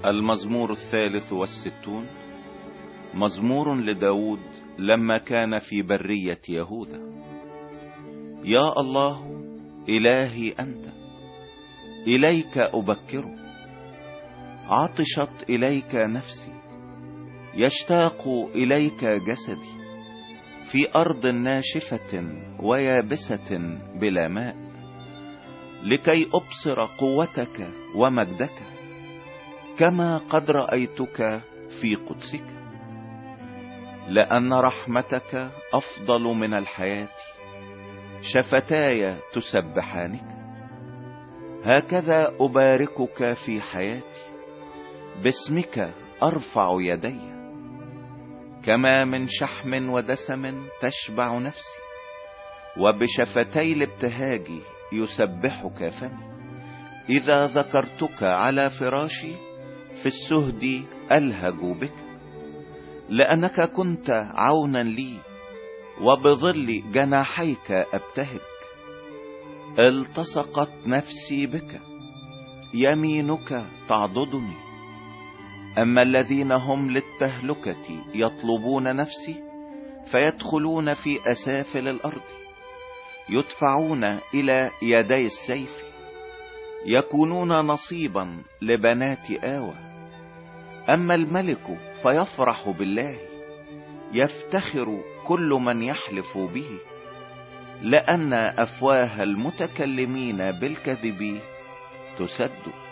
المزمور 63 مزمور لداود لما كان في برية يهوذا. يا الله إلهي أنت، إليك أبكر، عطشت إليك نفسي، يشتاق إليك جسدي، في أرض ناشفة ويابسة بلا ماء، لكي أبصر قوتك ومجدك كما قد رأيتك في قدسك. لأن رحمتك أفضل من الحياة، شفتاي تسبحانك. هكذا أباركك في حياتي، باسمك أرفع يدي. كما من شحم ودسم تشبع نفسي، وبشفتي الابتهاج يسبحك فمي. إذا ذكرتك على فراشي في السهد ألهج بك، لأنك كنت عونا لي، وبظل جناحيك أبتهج. التصقت نفسي بك، يمينك تعضدني. أما الذين هم للتهلكة يطلبون نفسي، فيدخلون في أسافل الأرض، يدفعون إلى يدي السيف، يكونون نصيبا لبنات آوى. أما الملك فيفرح بالله، يفتخر كل من يحلف به. لأن أفواه المتكلمين بالكذب تسد.